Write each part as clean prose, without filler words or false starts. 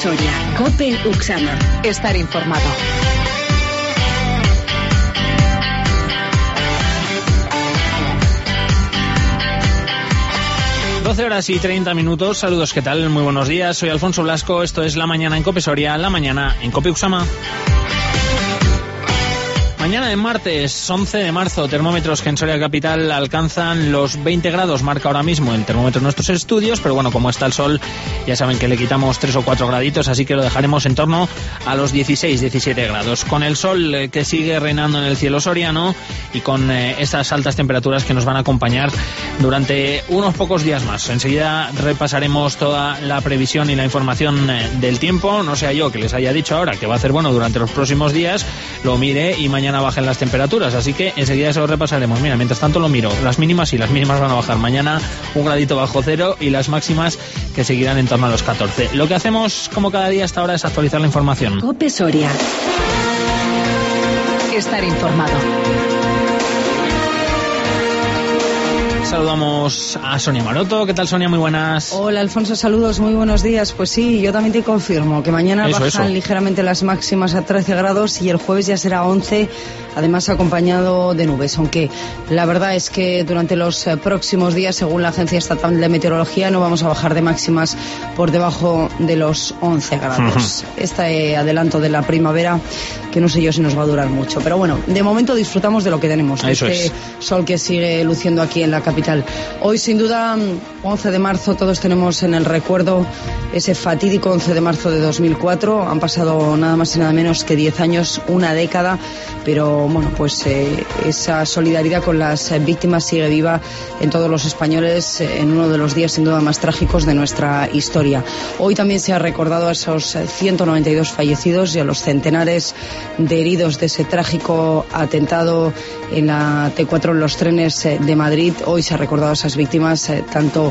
Soria, COPE Uxama. Estar informado. Horas y 30 minutos. Saludos, ¿qué tal? Muy buenos días. Soy Alfonso Blasco. Esto es La Mañana en COPE Soria, La Mañana en COPE Uxama. Mañana de martes 11 de marzo, termómetros que en Soria Capital alcanzan los 20 grados, marca ahora mismo el termómetro en nuestros estudios, pero bueno, como está el sol, ya saben que le quitamos 3 o 4 graditos, así que lo dejaremos en torno a los 16-17 grados. Con el sol que sigue reinando en el cielo soriano y con estas altas temperaturas que nos van a acompañar durante unos pocos días más. Enseguida repasaremos toda la previsión y la información del tiempo, no sea yo que les haya dicho ahora que va a hacer bueno durante los próximos días, lo mire y mañana bajen las temperaturas, así que enseguida eso lo repasaremos. Mira, mientras tanto lo miro, las mínimas van a bajar mañana un gradito bajo cero y las máximas que seguirán en torno a los 14. Lo que hacemos como cada día hasta ahora es actualizar la información. COPE Soria. Estar informado. Saludamos a Sonia Maroto. ¿Qué tal, Sonia? Muy buenas. Hola, Alfonso, saludos, muy buenos días. Pues sí, yo también te confirmo que mañana bajan ligeramente las máximas a 13 grados y el jueves ya será 11, además acompañado de nubes, aunque la verdad es que durante los próximos días, según la Agencia Estatal de Meteorología, no vamos a bajar de máximas por debajo de los 11 grados. Este adelanto de la primavera, que no sé yo si nos va a durar mucho, pero bueno, de momento disfrutamos de lo que tenemos, de este sol que sigue luciendo aquí en la capital. Hoy, sin duda, 11 de marzo, todos tenemos en el recuerdo ese fatídico 11 de marzo de 2004. Han pasado nada más y nada menos que 10 años, una década, pero bueno, pues esa solidaridad con las víctimas sigue viva en todos los españoles en uno de los días sin duda más trágicos de nuestra historia. Hoy también se ha recordado a esos 192 fallecidos y a los centenares de heridos de ese trágico atentado en la T4 en los trenes de Madrid. Hoy se ha recordado a esas víctimas tanto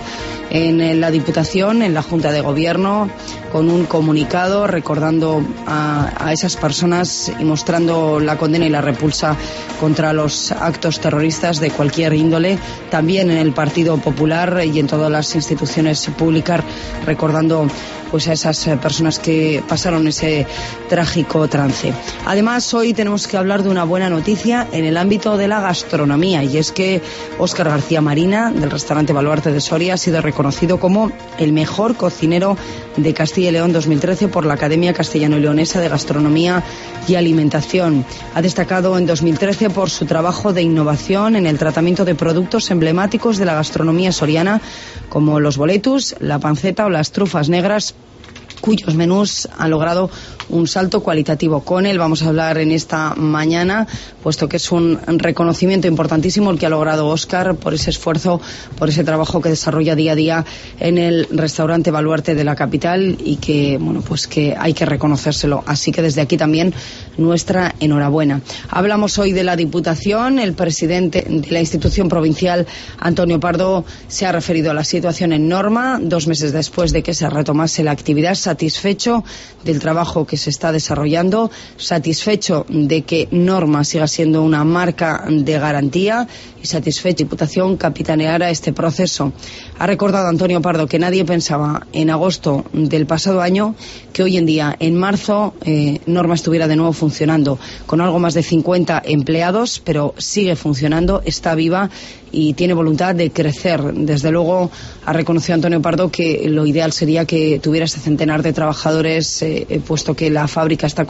en la Diputación, en la Junta de Gobierno, con un comunicado recordando a esas personas y mostrando la condena y la repulsa contra los actos terroristas de cualquier índole. También en el Partido Popular y en todas las instituciones públicas, recordando pues a esas personas que pasaron ese trágico trance. Además, hoy tenemos que hablar de una buena noticia en el ámbito de la gastronomía, y es que Óscar García Marina, del restaurante Baluarte de Soria, ha sido reconocido como el mejor cocinero de Castilla y León 2013 por la Academia Castellano y Leonesa de Gastronomía y Alimentación. Ha destacado en 2013 por su trabajo de innovación en el tratamiento de productos emblemáticos de la gastronomía soriana, como los boletus, la panceta o las trufas negras, cuyos menús han logrado un salto cualitativo. Con él vamos a hablar en esta mañana, puesto que es un reconocimiento importantísimo el que ha logrado Óscar por ese esfuerzo, por ese trabajo que desarrolla día a día en el restaurante Baluarte de la capital, y que, bueno, pues que hay que reconocérselo. Así que desde aquí también nuestra enhorabuena. Hablamos hoy de la Diputación. El presidente de la institución provincial, Antonio Pardo, se ha referido a la situación en Norma, 2 meses después de que se retomase la actividad, satisfecho del trabajo que se está desarrollando, satisfecho de que Norma siga siendo una marca de garantía y satisfecho que la Diputación capitaneara este proceso. Ha recordado Antonio Pardo que nadie pensaba en agosto del pasado año que hoy en día, en marzo, Norma estuviera de nuevo funcionando con algo más de 50 empleados, pero sigue funcionando, está viva y tiene voluntad de crecer. Desde luego, ha reconocido Antonio Pardo que lo ideal sería que tuviera ese centenar de trabajadores, puesto que la fábrica está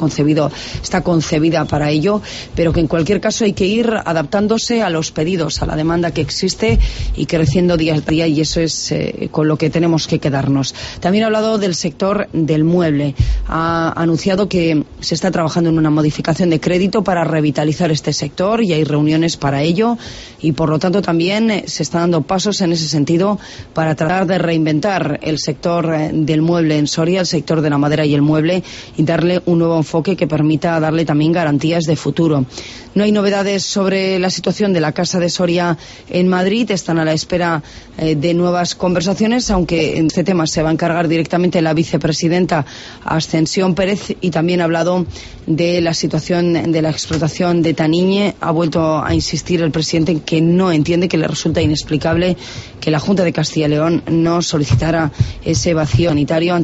concebida para ello, pero que en cualquier caso hay que ir adaptándose a los pedidos, a la demanda que existe y creciendo día a día, y eso es con lo que tenemos que quedarnos. También ha hablado del sector del mueble. Ha anunciado que se está trabajando en una modificación de crédito para revitalizar este sector y hay reuniones para ello, y por lo tanto también se están dando pasos en ese sentido para tratar de reinventar el sector del mueble en Soria, el sector de la madera y el mueble, y darle un nuevo enfoque que permita darle también garantías de futuro. No hay novedades sobre la situación de la Casa de Soria en Madrid. Están a la espera de nuevas conversaciones, aunque en este tema se va a encargar directamente la vicepresidenta Ascensión Pérez, y también ha hablado de la situación de la explotación de Taniñe. Ha vuelto a insistir el presidente en que no entiende, que le resulta inexplicable que la Junta de Castilla y León no solicitara ese vacío sanitario ante la situación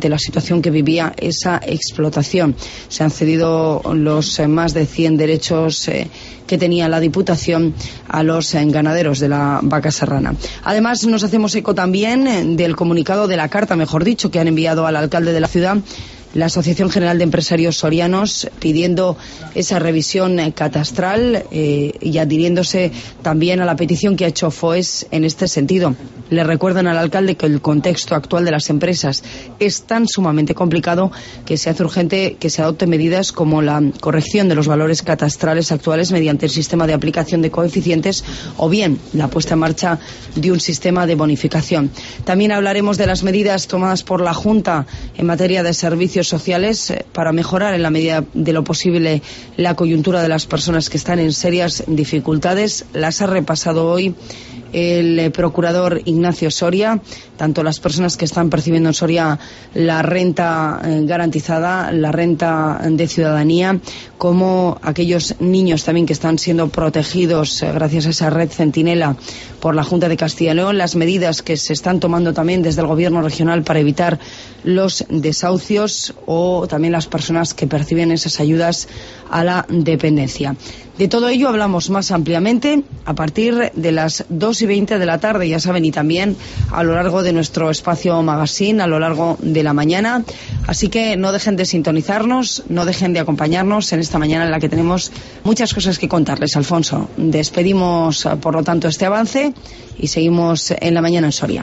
situación que vivía esa explotación. Se han cedido los más de 100 derechos que tenía la Diputación a los ganaderos de la vaca serrana. Además, nos hacemos eco también del comunicado, de la carta, mejor dicho, que han enviado al alcalde de la ciudad, la Asociación General de Empresarios Sorianos, pidiendo esa revisión catastral y adhiriéndose también a la petición que ha hecho FOES en este sentido. Le recuerdan al alcalde que el contexto actual de las empresas es tan sumamente complicado que se hace urgente que se adopten medidas como la corrección de los valores catastrales actuales mediante el sistema de aplicación de coeficientes o bien la puesta en marcha de un sistema de bonificación. También hablaremos de las medidas tomadas por la Junta en materia de servicios sociales para mejorar en la medida de lo posible la coyuntura de las personas que están en serias dificultades. Las ha repasado hoy el procurador Ignacio Soria, tanto las personas que están percibiendo en Soria la renta garantizada, la renta de ciudadanía, como aquellos niños también que están siendo protegidos gracias a esa red Centinela por la Junta de Castilla y León, las medidas que se están tomando también desde el Gobierno regional para evitar los desahucios o también las personas que perciben esas ayudas a la dependencia. De todo ello hablamos más ampliamente a partir de las 2:20 de la tarde, ya saben, y también a lo largo de nuestro espacio magazine, a lo largo de la mañana. Así que no dejen de sintonizarnos, no dejen de acompañarnos en esta mañana en la que tenemos muchas cosas que contarles, Alfonso. Despedimos, por lo tanto, este avance y seguimos en la mañana en Soria.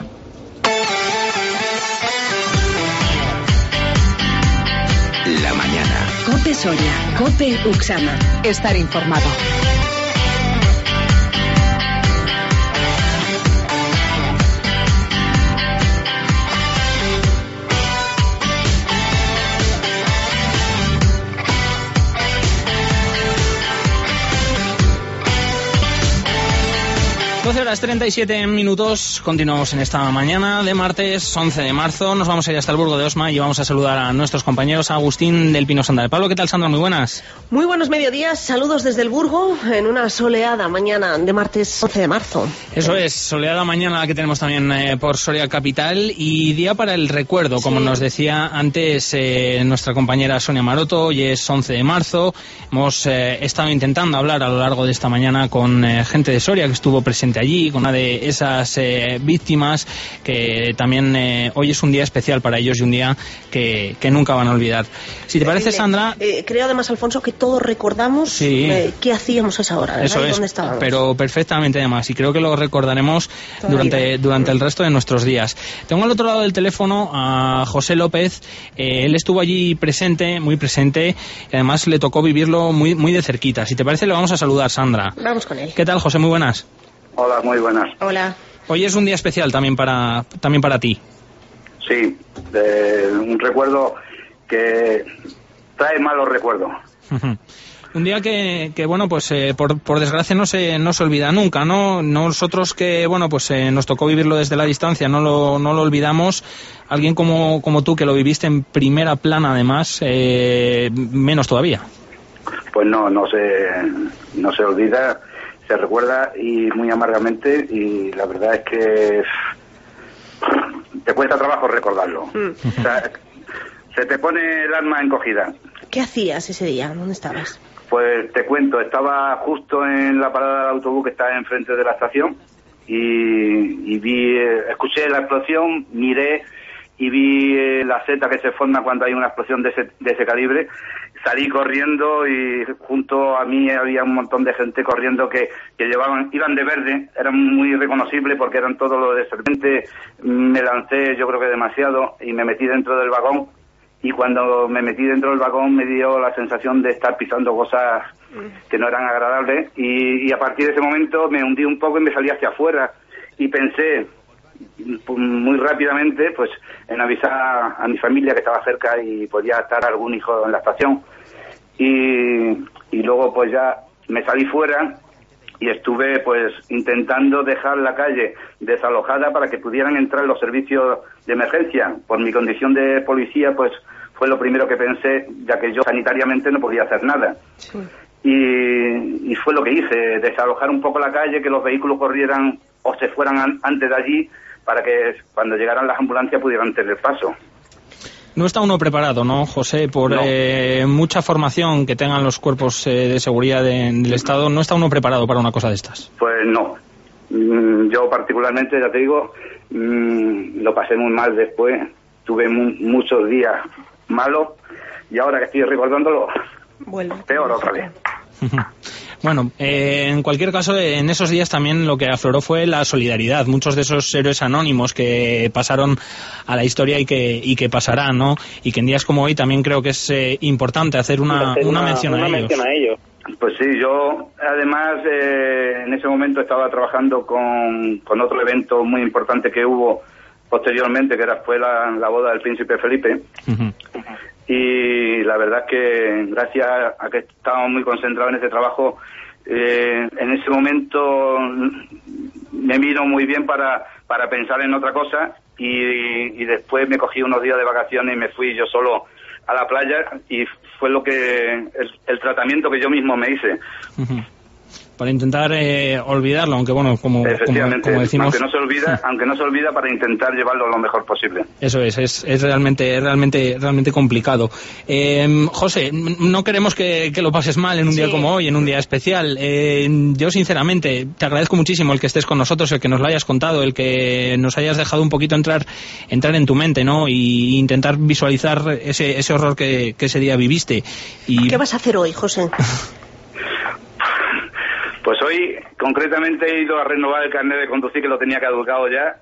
La mañana. COPE Soria, COPE Uxama. Estar informado. Horas 37 minutos, continuamos en esta mañana de martes 11 de marzo, nos vamos a ir hasta el Burgo de Osma y vamos a saludar a nuestros compañeros, Agustín del Pino Sandal. Pablo, ¿qué tal, Sandra? Muy buenas. Muy buenos mediodías, saludos desde el Burgo en una soleada mañana de martes 11 de marzo. Eso es, soleada mañana la que tenemos también por Soria Capital y día para el recuerdo, como nos decía antes nuestra compañera Sonia Maroto. Hoy es 11 de marzo, hemos estado intentando hablar a lo largo de esta mañana con gente de Soria que estuvo presente allí, con una de esas víctimas que también hoy es un día especial para ellos y un día que nunca van a olvidar. Si te parece, Sandra... creo además, Alfonso, que todos recordamos qué hacíamos a esa hora, ¿verdad? Eso es, ¿dónde estábamos? Pero perfectamente además, y creo que lo recordaremos durante el resto de nuestros días. Tengo al otro lado del teléfono a José López. Él estuvo allí presente, muy presente, y además le tocó vivirlo muy, muy de cerquita. Si te parece, le vamos a saludar, Sandra. Vamos con él. ¿Qué tal, José? Muy buenas. Hola, muy buenas. Hola. Hoy es un día especial también para ti. Sí, un recuerdo que trae malos recuerdos. Un día que bueno, pues por desgracia no se olvida nunca, ¿no? Nosotros que, bueno, pues nos tocó vivirlo desde la distancia, no lo olvidamos. Alguien como tú, que lo viviste en primera plana además, menos todavía. Pues no se olvida, se recuerda y muy amargamente, y la verdad es que te cuesta trabajo recordarlo. O sea, se te pone el alma encogida. ¿Qué hacías ese día? ¿Dónde estabas? Pues te cuento, estaba justo en la parada del autobús que está enfrente de la estación y escuché la explosión, miré y vi la seta que se forma cuando hay una explosión de ese calibre. Salí corriendo y junto a mí había un montón de gente corriendo que iban de verde, eran muy reconocibles porque eran todos los de serpiente. Me lancé, yo creo que demasiado, y me metí dentro del vagón, y cuando me metí dentro del vagón me dio la sensación de estar pisando cosas que no eran agradables, y a partir de ese momento me hundí un poco y me salí hacia afuera, y pensé muy rápidamente pues en avisar a mi familia que estaba cerca y podía estar algún hijo en la estación, y luego pues ya me salí fuera y estuve pues intentando dejar la calle desalojada para que pudieran entrar los servicios de emergencia. Por mi condición de policía pues fue lo primero que pensé, ya que yo sanitariamente no podía hacer nada. Sí. Y fue lo que hice, desalojar un poco la calle, que los vehículos corrieran o se fueran antes de allí, para que cuando llegaran las ambulancias pudieran tener paso. No está uno preparado, ¿no, José? Por mucha formación que tengan los cuerpos de seguridad del Estado, ¿no está uno preparado para una cosa de estas? Pues no. Yo particularmente, ya te digo, lo pasé muy mal después. Tuve muchos días malos y ahora que estoy recordándolo, peor otra vez. Bueno, en cualquier caso, en esos días también lo que afloró fue la solidaridad. Muchos de esos héroes anónimos que pasaron a la historia y que pasarán, ¿no? Y que en días como hoy también creo que es importante hacer una mención a ellos. Pues sí, yo además en ese momento estaba trabajando con otro evento muy importante que hubo posteriormente, que fue la boda del príncipe Felipe. Y la verdad es que gracias a que estábamos muy concentrados en ese trabajo, en ese momento me vino muy bien para pensar en otra cosa y después me cogí unos días de vacaciones y me fui yo solo a la playa y fue el tratamiento que yo mismo me hice. Para intentar olvidarlo, aunque bueno, como decimos, aunque no se olvida para intentar llevarlo lo mejor posible. Eso es realmente complicado. José, no queremos que lo pases mal en un día como hoy, en un día especial. Yo sinceramente te agradezco muchísimo el que estés con nosotros, el que nos lo hayas contado, el que nos hayas dejado un poquito entrar en tu mente, ¿no? Y intentar visualizar ese horror que ese día viviste. ¿Qué vas a hacer hoy, José? Pues hoy, concretamente, he ido a renovar el carnet de conducir, que lo tenía caducado ya,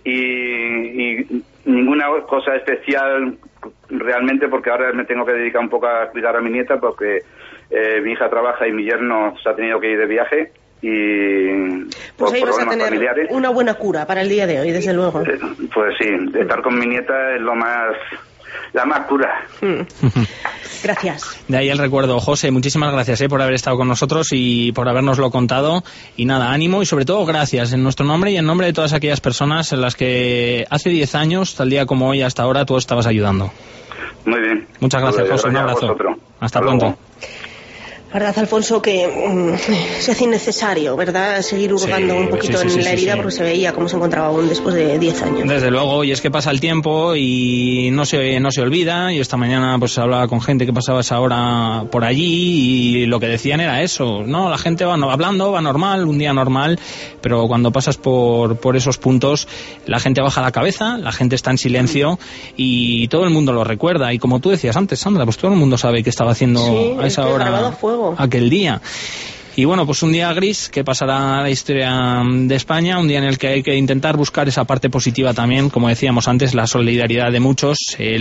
y ninguna cosa especial realmente, porque ahora me tengo que dedicar un poco a cuidar a mi nieta, porque mi hija trabaja y mi yerno se ha tenido que ir de viaje, y pues ahí vas a tener familiares. Una buena cura para el día de hoy, desde luego. Pues sí, estar con mi nieta es la más pura. Gracias. De ahí el recuerdo. José, muchísimas gracias por haber estado con nosotros y por habernoslo contado. Y nada, ánimo y sobre todo gracias en nuestro nombre y en nombre de todas aquellas personas en las que hace 10 años, tal día como hoy, hasta ahora, tú estabas ayudando. Muy bien. Muchas gracias, José. Un abrazo. Hasta pronto. ¿Verdad, Alfonso, que se hace innecesario, ¿verdad?, seguir hurgando un poquito en la herida porque se veía cómo se encontraba aún después de 10 años? Desde luego, y es que pasa el tiempo y no se olvida. Y esta mañana pues hablaba con gente que pasaba esa hora por allí y lo que decían era eso, ¿no? La gente va hablando, va normal, un día normal, pero cuando pasas por esos puntos, la gente baja la cabeza, la gente está en silencio y todo el mundo lo recuerda. Y como tú decías antes, Sandra, pues todo el mundo sabe qué estaba haciendo a esa hora aquel día. Y bueno, pues un día gris que pasará a la historia de España, un día en el que hay que intentar buscar esa parte positiva también, como decíamos antes, la solidaridad de muchos,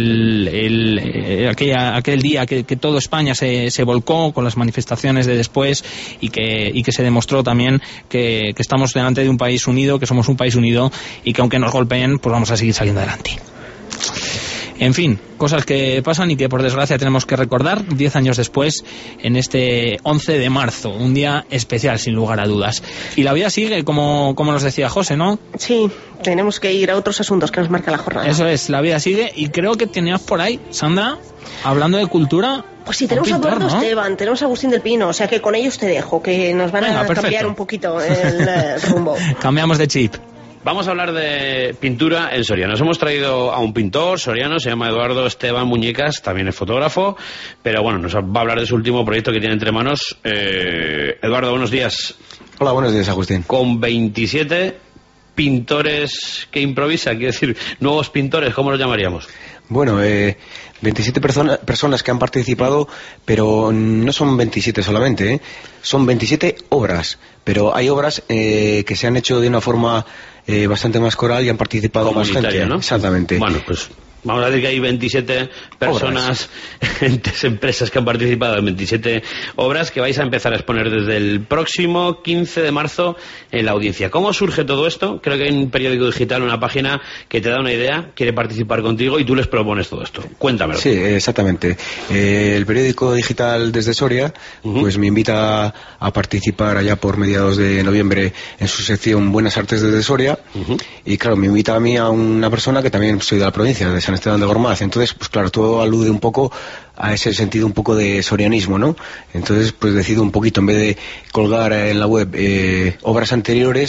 aquel día que toda España se volcó con las manifestaciones de después y que se demostró también que estamos delante de un país unido, que somos un país unido y que aunque nos golpeen, pues vamos a seguir saliendo adelante. En fin, cosas que pasan y que por desgracia tenemos que recordar 10 años después, en este 11 de marzo, un día especial sin lugar a dudas. Y la vida sigue, como nos decía José, ¿no? Sí, tenemos que ir a otros asuntos que nos marca la jornada. Eso es, la vida sigue y creo que tenías por ahí, Sandra, hablando de cultura... Pues sí, tenemos a Eduardo Esteban, tenemos a Agustín del Pino, o sea que con ellos te dejo, que nos van a cambiar un poquito el rumbo. Cambiamos de chip. Vamos a hablar de pintura en Soria. Nos hemos traído a un pintor soriano, se llama Eduardo Esteban Muñecas, también es fotógrafo, pero bueno, nos va a hablar de su último proyecto que tiene entre manos. Eduardo, buenos días. Hola, buenos días, Agustín. Con 27 pintores que improvisa, quiero decir, nuevos pintores, ¿cómo los llamaríamos? Bueno, 27 personas que han participado, pero no son 27 solamente, son 27 obras, pero hay obras que se han hecho de una forma bastante más coral y han participado más gente, ¿no? Exactamente. Bueno, pues vamos a decir que hay 27 personas, entes, empresas que han participado en 27 obras que vais a empezar a exponer desde el próximo 15 de marzo en la Audiencia. ¿Cómo surge todo esto? Creo que hay un periódico digital, una página que te da una idea, quiere participar contigo y tú les propones todo esto. Cuéntamelo. Sí, exactamente. El periódico digital desde Soria pues me invita a participar allá por mediados de noviembre en su sección Buenas Artes desde Soria y claro, me invita a mí a una persona que también soy de la provincia, de San Esteban de Gormaz. Entonces, pues claro, todo alude un poco a ese sentido un poco de sorianismo, ¿no? Entonces, pues decido un poquito, en vez de colgar en la web obras anteriores,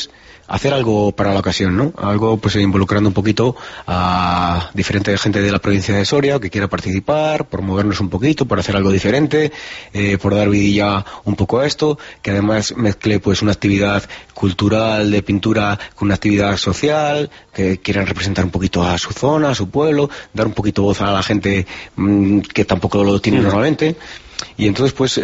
hacer algo para la ocasión, ¿no? Algo pues involucrando un poquito a diferente gente de la provincia de Soria que quiera participar, por movernos un poquito, por hacer algo diferente, por dar vidilla un poco a esto, que además mezcle pues una actividad cultural de pintura con una actividad social, que quieran representar un poquito a su zona, a su pueblo, dar un poquito voz a la gente que tampoco lo tiene normalmente. Y entonces pues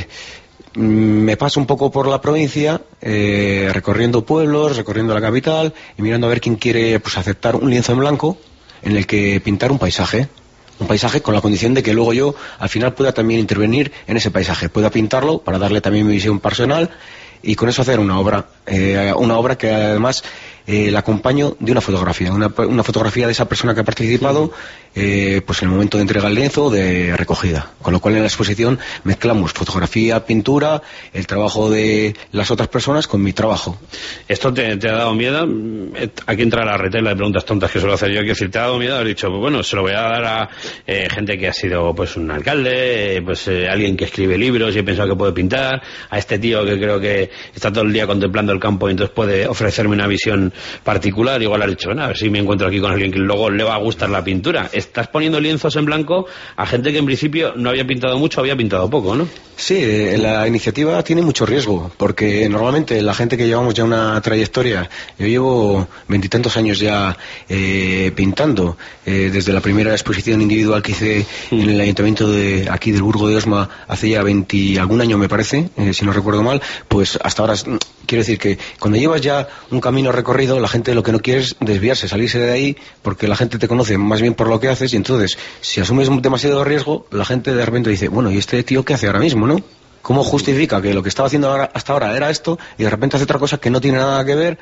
me paso un poco por la provincia, recorriendo pueblos, recorriendo la capital y mirando a ver quién quiere pues aceptar un lienzo en blanco en el que pintar un paisaje con la condición de que luego yo al final pueda también intervenir en ese paisaje, pueda pintarlo para darle también mi visión personal y con eso hacer una obra que además la acompaño de una fotografía, una fotografía de esa persona que ha participado, pues en el momento de entrega el lienzo o de recogida. Con lo cual en la exposición mezclamos fotografía, pintura, el trabajo de las otras personas con mi trabajo. ¿Esto te ha dado miedo? Aquí entra la retela de preguntas tontas que suelo hacer yo. Quiero decir, ¿te ha dado miedo haber dicho, pues bueno, se lo voy a dar a gente que ha sido pues un alcalde, alguien que escribe libros y he pensado que puede pintar, a este tío que creo que está todo el día contemplando el campo y entonces puede ofrecerme una visión particular? Igual has dicho, bueno, a ver si me encuentro aquí con alguien que luego le va a gustar la pintura. Estás poniendo lienzos en blanco a gente que en principio no había pintado mucho, había pintado poco, ¿no? Sí, la iniciativa tiene mucho riesgo, porque normalmente la gente que llevamos ya una trayectoria, yo llevo 20 y tantos años ya pintando, desde la primera exposición individual que hice en el ayuntamiento de aquí del Burgo de Osma hace ya 20 y algún año me parece, si no recuerdo mal, pues hasta ahora quiero decir que cuando llevas ya un camino recorrido, la gente lo que no quiere es desviarse, salirse de ahí, porque la gente te conoce más bien por lo que haces y entonces si asumes demasiado riesgo, la gente de repente dice, bueno, ¿y este tío qué hace ahora mismo, no? ¿Cómo justifica que lo que estaba haciendo hasta ahora era esto y de repente hace otra cosa que no tiene nada que ver?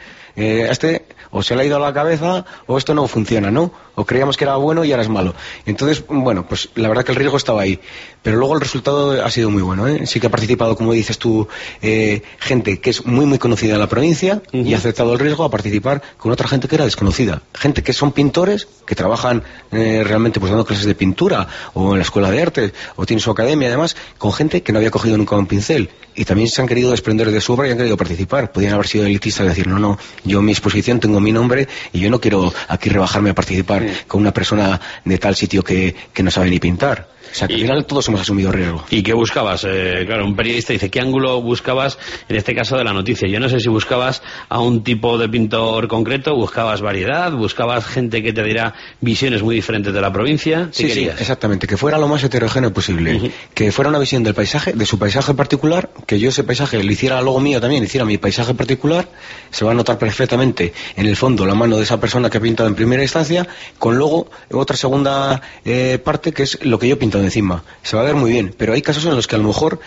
O se le ha ido a la cabeza o esto no funciona, ¿no? O creíamos que era bueno y ahora es malo. Entonces, bueno, pues la verdad que el riesgo estaba ahí. Pero luego el resultado ha sido muy bueno, ¿eh? Sí que ha participado, como dices tú, gente que es muy muy conocida en la provincia y ha aceptado el riesgo a participar con otra gente que era desconocida. Gente que son pintores, que trabajan realmente pues dando clases de pintura o en la escuela de arte o tienen su academia además, con gente que no había cogido nunca un pincel y también se han querido desprender de su obra y han querido participar. Podían haber sido elitistas y decir, no, yo en mi exposición tengo mi nombre y yo no quiero aquí rebajarme a participar con una persona de tal sitio que no sabe ni pintar. O sea, que al final todos hemos asumido riesgo. ¿Y qué buscabas? Claro, un periodista dice, ¿qué ángulo buscabas en este caso de la noticia? Yo no sé si buscabas a un tipo de pintor concreto, buscabas variedad, buscabas gente que te diera visiones muy diferentes de la provincia. ¿Qué querías? Sí, exactamente, que fuera lo más heterogéneo posible, que fuera una visión del paisaje, de su paisaje particular, que yo ese paisaje le hiciera luego mío también, hiciera mi paisaje particular, se va a notar perfectamente en el fondo la mano de esa persona que ha pintado en primera instancia, con luego otra segunda parte que es lo que yo he pintado encima. Se va a ver muy bien, pero hay casos en los que a lo mejor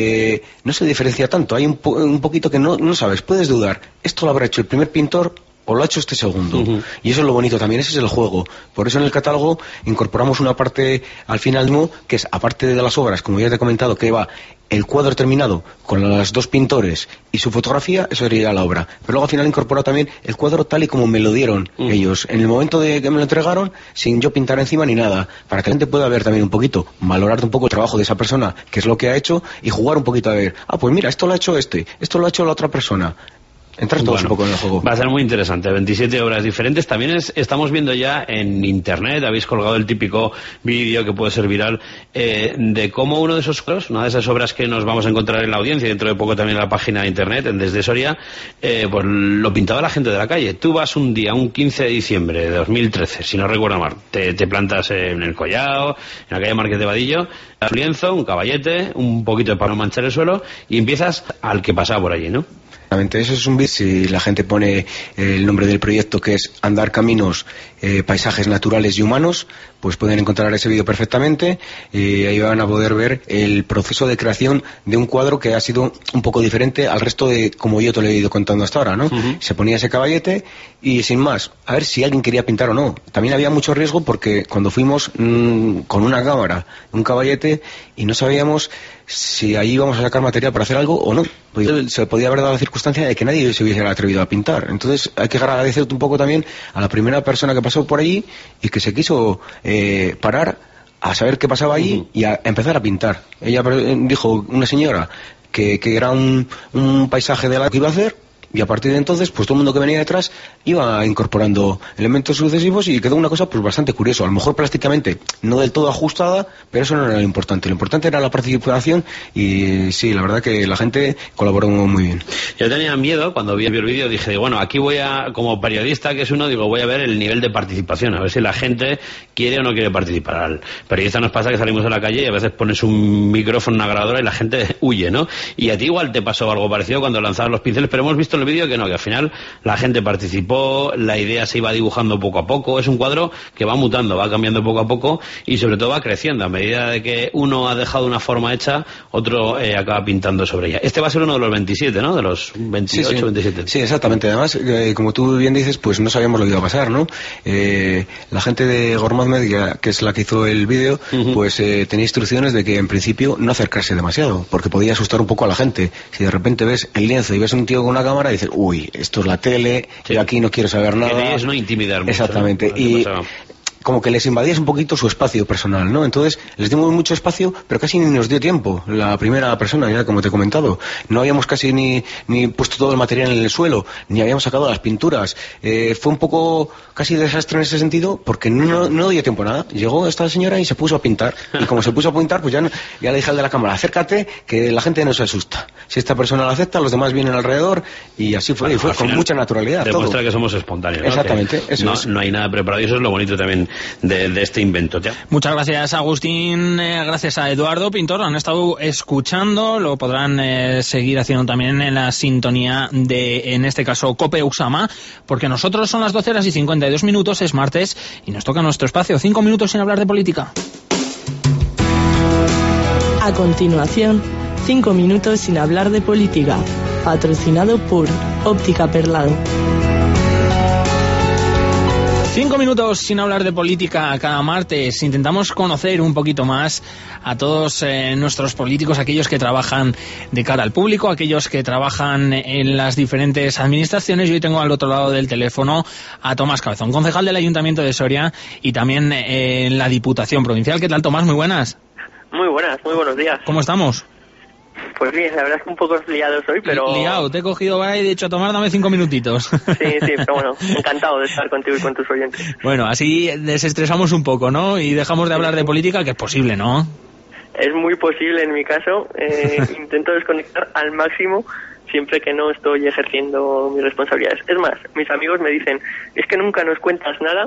no se diferencia tanto, hay un poquito que no sabes, puedes dudar, esto lo habrá hecho el primer pintor o lo ha hecho este segundo. Y eso es lo bonito también, ese es el juego. Por eso en el catálogo incorporamos una parte al final mismo, que es, aparte de las obras, como ya te he comentado, que va el cuadro terminado con los dos pintores y su fotografía, eso sería la obra. Pero luego al final incorpora también el cuadro tal y como me lo dieron ellos. En el momento de que me lo entregaron, sin yo pintar encima ni nada, para que la gente pueda ver también un poquito, valorar un poco el trabajo de esa persona, qué es lo que ha hecho, y jugar un poquito a ver, pues mira, esto lo ha hecho esto lo ha hecho la otra persona. Entras todos un poco en el juego. Va a ser muy interesante, 27 obras diferentes. También estamos viendo ya en internet, habéis colgado el típico vídeo que puede ser viral, de cómo una de esas obras que nos vamos a encontrar en la audiencia, dentro de poco también en la página de internet, en Desde Soria, pues lo pintaba la gente de la calle. Tú vas un día, un 15 de diciembre de 2013, si no recuerdo mal, te plantas en el Collao, en la calle Márquez de Vadillo, un lienzo, un caballete, un poquito para no manchar el suelo, y empiezas al que pasaba por allí, ¿no? Eso es un vídeo. Si la gente pone el nombre del proyecto, que es Andar Caminos, Paisajes Naturales y Humanos, pues pueden encontrar ese vídeo perfectamente y ahí van a poder ver el proceso de creación de un cuadro que ha sido un poco diferente al resto de como yo te lo he ido contando hasta ahora, ¿no? Se ponía ese caballete y sin más, a ver si alguien quería pintar o no. También había mucho riesgo porque cuando fuimos con una cámara, un caballete, y no sabíamos si ahí íbamos a sacar material para hacer algo o no. Se podía haber dado la circunstancia de que nadie se hubiese atrevido a pintar. Entonces hay que agradecer un poco también a la primera persona que pasó por allí y que se quiso parar a saber qué pasaba allí y a empezar a pintar. Ella dijo, una señora, que era un paisaje de la que iba a hacer, y a partir de entonces pues todo el mundo que venía detrás iba incorporando elementos sucesivos y quedó una cosa pues bastante curiosa. A lo mejor plásticamente no del todo ajustada, pero eso no era lo importante era la participación y sí, la verdad que la gente colaboró muy bien. Yo tenía miedo cuando vi el vídeo, dije, bueno, aquí voy a, como periodista que es uno, digo, voy a ver el nivel de participación, a ver si la gente quiere o no quiere participar. Al periodista nos pasa que salimos a la calle y a veces pones un micrófono, una grabadora y la gente huye, ¿no? Y a ti igual te pasó algo parecido cuando lanzabas los pinceles, pero hemos visto en el vídeo que no, que al final la gente participó, la idea se iba dibujando poco a poco, es un cuadro que va mutando, va cambiando poco a poco y sobre todo va creciendo. A medida de que uno ha dejado una forma hecha, otro acaba pintando sobre ella. Este va a ser uno de los 27, ¿no? De los 28, 27. Sí, exactamente. Además, como tú bien dices, pues no sabíamos lo que iba a pasar, ¿no? La gente de Gourmet Media, que es la que hizo el vídeo, pues tenía instrucciones de que en principio no acercarse demasiado, porque podía asustar un poco a la gente. Si de repente ves el lienzo y ves un tío con una cámara y dices, uy, esto es la tele, yo aquí no quiero saber nada. Que es no intimidar mucho. Exactamente. ¿No? Y como que les invadías un poquito su espacio personal, ¿no? Entonces les dimos mucho espacio, pero casi ni nos dio tiempo. La primera persona, ya como te he comentado, no habíamos casi ni puesto todo el material en el suelo, ni habíamos sacado las pinturas. Fue un poco casi desastre en ese sentido, porque no dio tiempo a nada. Llegó esta señora y se puso a pintar. Y como se puso a pintar, pues ya le dije al de la cámara, acércate, que la gente no se asusta. Si esta persona la acepta, los demás vienen alrededor, y así fue, y fue con mucha naturalidad. Demuestra todo. Que somos espontáneos, ¿no? Exactamente, que eso es. No hay nada preparado, y eso es lo bonito también de este invento. ¿Ya? Muchas gracias, Agustín, gracias a Eduardo Pintor, lo han estado escuchando, lo podrán seguir haciendo también en la sintonía de, en este caso, COPE Uxama, porque nosotros son las 12:52, es martes y nos toca nuestro espacio, 5 minutos sin hablar de política. A continuación, 5 minutos sin hablar de política, patrocinado por Óptica Perlado. 5 minutos sin hablar de política cada martes. Intentamos conocer un poquito más a todos nuestros políticos, aquellos que trabajan de cara al público, aquellos que trabajan en las diferentes administraciones. Y hoy tengo al otro lado del teléfono a Tomás Cabezón, concejal del Ayuntamiento de Soria y también en la Diputación Provincial. ¿Qué tal, Tomás? Muy buenas. Muy buenas, muy buenos días. ¿Cómo estamos? Pues bien, la verdad es que un poco liados hoy, pero... Liado, te he cogido y he dicho, Tomás, dame 5 minutitos. Sí, pero bueno, encantado de estar contigo y con tus oyentes. Bueno, así desestresamos un poco, ¿no? Y dejamos de hablar de política, que es posible, ¿no? Es muy posible en mi caso. Intento desconectar al máximo siempre que no estoy ejerciendo mis responsabilidades. Es más, mis amigos me dicen, es que nunca nos cuentas nada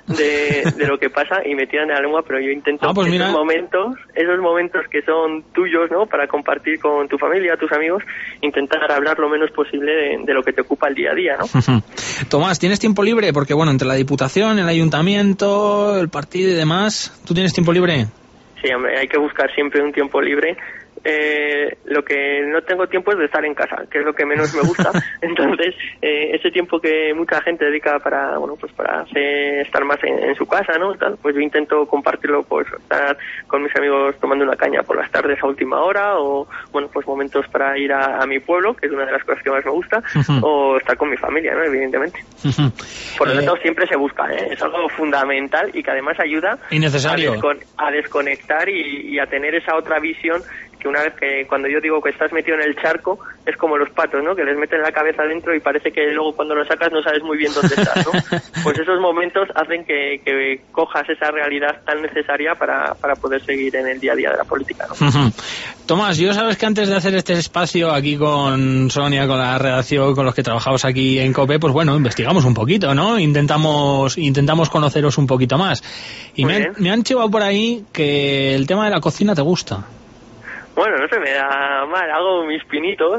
de lo que pasa y me tiran de la lengua, pero yo intento pues esos momentos que son tuyos, ¿no? Para compartir con tu familia, tus amigos, intentar hablar lo menos posible de lo que te ocupa el día a día, ¿no? Tomás, ¿tienes tiempo libre? Porque bueno, entre la Diputación, el Ayuntamiento, el partido y demás, ¿tú tienes tiempo libre? Sí, hombre, hay que buscar siempre un tiempo libre. Lo que no tengo tiempo es de estar en casa, que es lo que menos me gusta. Entonces, ese tiempo que mucha gente dedica para, bueno, pues para estar más en su casa, ¿no? Tal, pues yo intento compartirlo, pues estar con mis amigos tomando una caña por las tardes a última hora, o bueno, pues momentos para ir a mi pueblo, que es una de las cosas que más me gusta, o estar con mi familia, ¿no? Evidentemente. Por lo tanto, siempre se busca, es algo fundamental y que además ayuda a desconectar y a tener esa otra visión. Que una vez que, cuando yo digo que estás metido en el charco, es como los patos, ¿no? Que les meten la cabeza dentro y parece que luego cuando lo sacas no sabes muy bien dónde estás, ¿no? Pues esos momentos hacen que cojas esa realidad tan necesaria para poder seguir en el día a día de la política, ¿no? Tomás, yo sabes que antes de hacer este espacio aquí con Sonia, con la redacción, con los que trabajamos aquí en COPE, pues bueno, investigamos un poquito, ¿no? Intentamos conoceros un poquito más. Y me han chivado por ahí que el tema de la cocina te gusta. Bueno, no se me da mal, hago mis pinitos,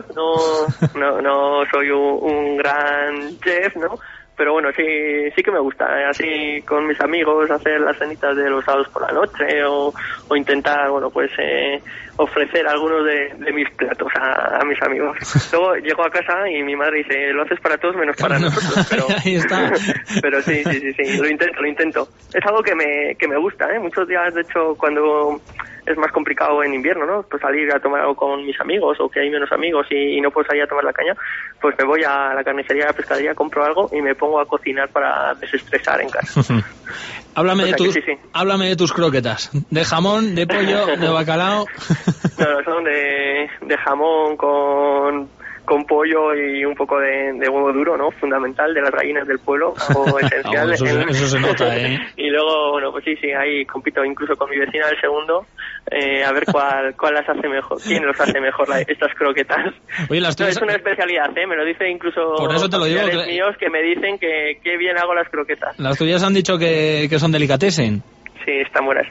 no soy un gran chef, ¿no? Pero bueno, sí que me gusta, así con mis amigos hacer las cenitas de los sábados por la noche o intentar, bueno, pues ofrecer algunos de mis platos a mis amigos. Luego llego a casa y mi madre dice, lo haces para todos menos para nosotros, pero ahí está. Pero sí, lo intento. Es algo que me gusta, muchos días, de hecho, cuando es más complicado en invierno, ¿no? Pues salir a tomar algo con mis amigos o que hay menos amigos y no puedo salir a tomar la caña, pues me voy a la carnicería, a la pescadería, compro algo y me pongo a cocinar para desestresar en casa. Háblame de tus croquetas. ¿De jamón, de pollo, de bacalao? No, son de jamón con con pollo y un poco de huevo duro, ¿no? Fundamental, de las gallinas del pueblo, algo esencial. Eso se nota, ¿eh? Y luego, bueno, pues sí, ahí compito incluso con mi vecina del segundo, a ver cuál las hace mejor, quién los hace mejor estas croquetas. Oye, no, es una especialidad, me lo dice incluso por eso te lo digo, míos que me dicen que bien hago las croquetas. Las tuyas han dicho que son delicatessen. Sí, están buenas.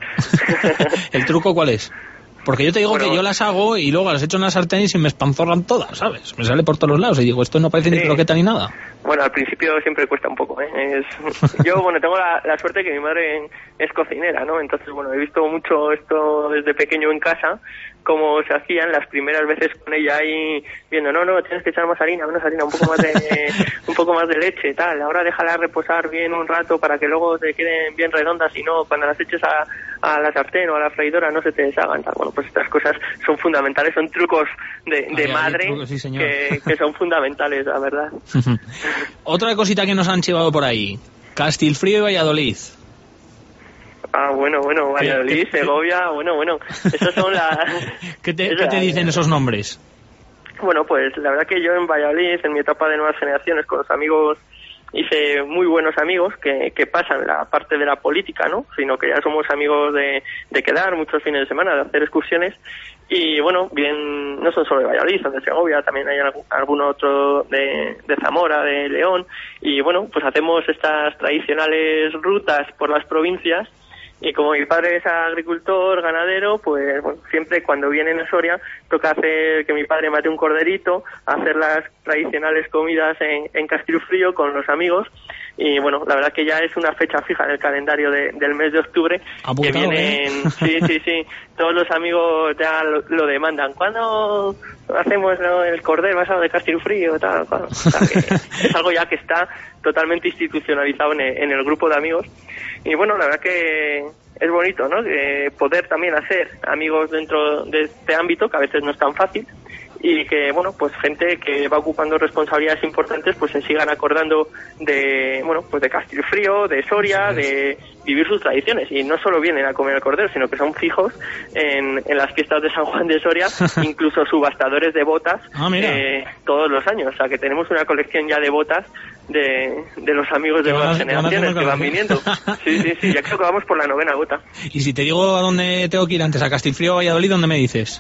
¿El truco cuál es? Porque yo te digo que yo las hago y luego las echo en la sartén y se me espanzorran todas, ¿sabes? Me sale por todos los lados y digo, esto no parece ni croqueta ni nada. Bueno, al principio siempre cuesta un poco, ¿eh? Yo, tengo la suerte que mi madre es cocinera, ¿no? Entonces, he visto mucho esto desde pequeño en casa, cómo se hacían las primeras veces con ella ahí viendo, no, tienes que echar más harina, un poco más de leche, tal. Ahora déjala reposar bien un rato para que luego te queden bien redondas y no, cuando las eches a la sartén o a la freidora no se te deshagan, tal. Bueno, pues estas cosas son fundamentales, son trucos de madre trucos, sí, que son fundamentales, la verdad. Otra cosita que nos han chivado por ahí, Castilfrío y Valladolid. Bueno, Valladolid, Segovia, bueno, esas son las... ¿Qué te dicen esos nombres? Bueno, pues la verdad que yo en Valladolid, en mi etapa de nuevas generaciones, con los amigos, hice muy buenos amigos que pasan la parte de la política, ¿no? Sino que ya somos amigos de quedar muchos fines de semana, de hacer excursiones. Y bueno, bien, no son solo de Valladolid, son de Segovia, también hay algún otro de Zamora, de León. Y bueno, pues hacemos estas tradicionales rutas por las provincias. Y como mi padre es agricultor, ganadero, pues siempre cuando vienen a Soria toca hacer que mi padre mate un corderito, hacer las tradicionales comidas en Castilfrío con los amigos. Y bueno, la verdad que ya es una fecha fija en el calendario del mes de octubre. Apuntado, que vienen, sí, todos los amigos ya lo demandan. ¿Cuándo hacemos el cordero asado de Castilfrío? Tal. O sea, que es algo ya que está totalmente institucionalizado en el grupo de amigos. Y bueno, la verdad que es bonito, ¿no? Poder también hacer amigos dentro de este ámbito, que a veces no es tan fácil, y que, pues gente que va ocupando responsabilidades importantes, pues se sigan acordando de Castilfrío, de Soria, de vivir sus tradiciones. Y no solo vienen a comer el cordero, sino que son fijos en las fiestas de San Juan de Soria, incluso subastadores de botas todos los años. O sea, que tenemos una colección ya de botas de los amigos de nuevas generaciones que van viniendo. Sí, ya creo que vamos por la 9ª bota. Y si te digo a dónde tengo que ir antes, a Castilfrío o Valladolid, ¿dónde me dices?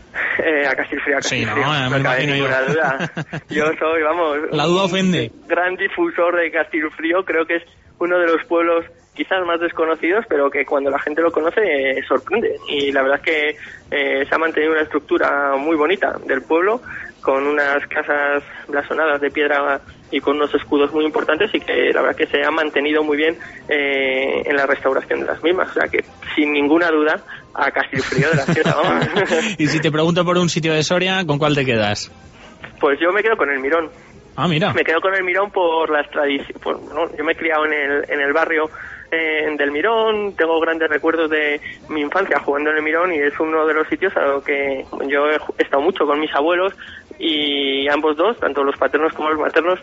A Castilfrío. Sí, no me imagino yo. Duda. Yo soy, la duda ofende. Gran difusor de Castilfrío, creo que es uno de los pueblos quizás más desconocidos, pero que cuando la gente lo conoce sorprende. Y la verdad es que se ha mantenido una estructura muy bonita del pueblo, con unas casas blasonadas de piedra y con unos escudos muy importantes, y que la verdad que se ha mantenido muy bien en la restauración de las mismas. O sea que, sin ninguna duda, a Castilfrío de la Sierra, vamos. Y si te pregunto por un sitio de Soria, ¿con cuál te quedas? Pues yo me quedo con el Mirón. Ah, mira. Me quedo con el Mirón por las tradiciones. Yo me he criado en el barrio del Mirón, tengo grandes recuerdos de mi infancia jugando en el Mirón, y es uno de los sitios a los que yo he estado mucho con mis abuelos, y ambos dos, tanto los paternos como los maternos,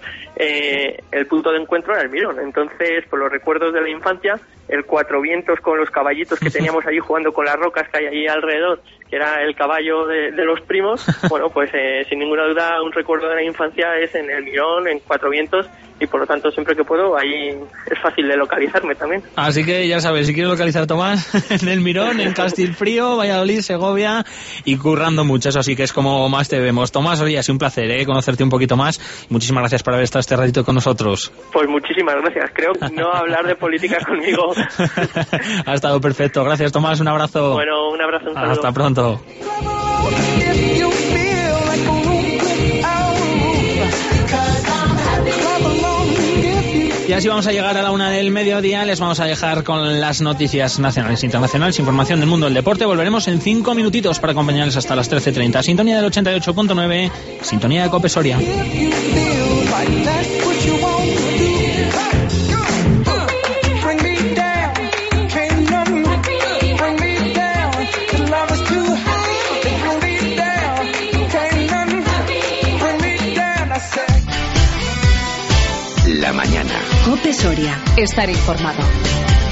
el punto de encuentro era el Mirón. Entonces, por los recuerdos de la infancia, el Cuatro Vientos con los caballitos que teníamos allí jugando con las rocas que hay allí alrededor, que era el caballo de los primos, pues sin ninguna duda un recuerdo de la infancia es en el Mirón, en Cuatro Vientos, y por lo tanto siempre que puedo ahí es fácil de localizarme también. Así que ya sabes, si quieres localizar a Tomás, en el Mirón, en Castilfrío, Valladolid, Segovia, y currando mucho, eso sí que es como más te vemos. Tomás, oye, ha sido un placer conocerte un poquito más. Muchísimas gracias por haber estado este ratito con nosotros. Pues muchísimas gracias. Creo que no hablar de política conmigo ha estado perfecto. Gracias, Tomás, un abrazo. Bueno, un abrazo, un saludo. Hasta pronto. Y así vamos a llegar a la 1 del mediodía. Les vamos a dejar con las noticias nacionales e internacionales, información del mundo del deporte. Volveremos en 5 minutitos para acompañarles hasta las 13:30. Sintonía del 88.9, sintonía de Cope Soria. La mañana. Cope Soria. Estar informado.